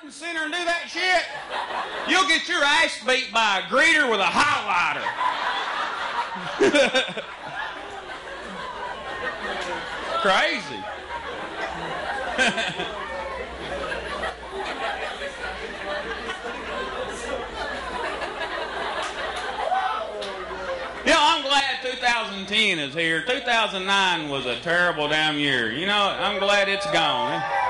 and center and do that shit, you'll get your ass beat by a greeter with a highlighter. Crazy. You know, I'm glad 2010 is here. 2009 was a terrible damn year. You know, I'm glad it's gone.